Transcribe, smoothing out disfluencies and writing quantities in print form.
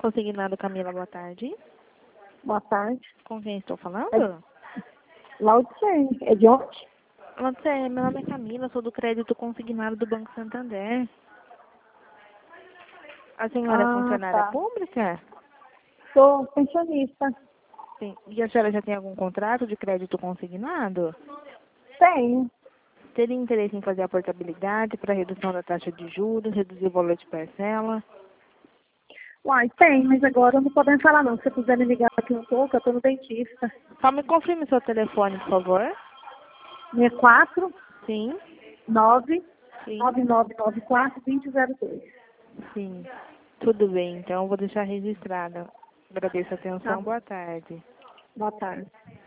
Consignado Camila, boa tarde. Boa tarde. Com quem estou falando? Laudiane, é de onde? Meu nome é Camila, sou do crédito consignado do Banco Santander. A senhora é funcionária Tá. pública? Sou pensionista. Sim. E a senhora já tem algum contrato de crédito consignado? Tenho. Teria interesse em fazer a portabilidade para redução da taxa de juros, reduzir o valor de parcela? Uai, tem, mas agora eu não podemos falar não. Se você puder me ligar aqui um pouco, eu estou no dentista. Só me confirme seu telefone, por favor. 64 Sim, 9 sim, 9994 2002. sim. Tudo bem, então eu vou deixar registrada. Agradeço a Tá atenção, bom. boa tarde. Boa tarde.